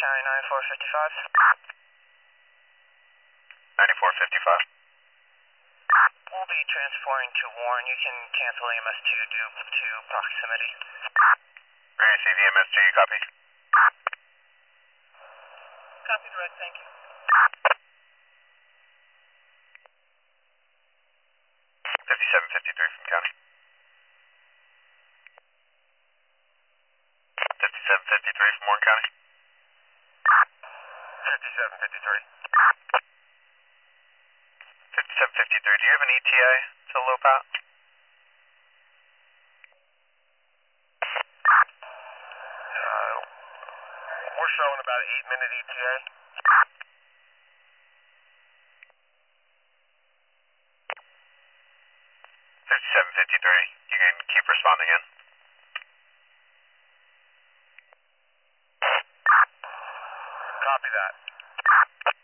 County 9455. 9455. We'll be transporting to Warren. You can cancel EMS2 due to proximity. Receive EMS2, you copy? Copy direct, thank you. 5753 from County. 5753 from Warren County. 5753. 5753, do you have an ETA to Lopat? We're showing about an 8-minute ETA. 5753, you can keep responding in. Copy that.